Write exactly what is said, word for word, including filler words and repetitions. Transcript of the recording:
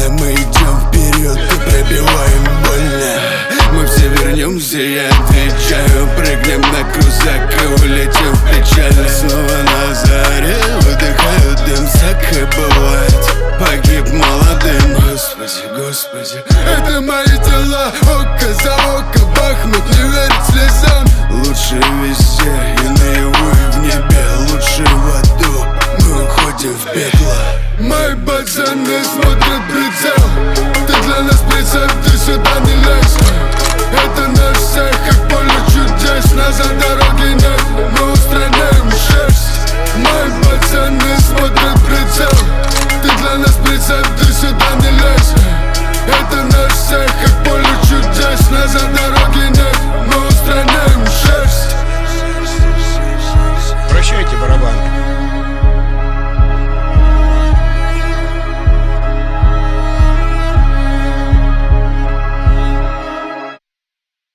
Когда мы идем вперед и пробиваем больно, мы все вернемся, я отвечаю. Прыгнем на крузак и улетим в печаль. Снова на заре выдыхаю дым, всякое бывает. Погиб молодым, Господи, Господи. Это мои дела, око за око, Бахмут не верит слезам. Лучше везде и наяву, и в небе, лучше в аду. Мы уходим в пекло.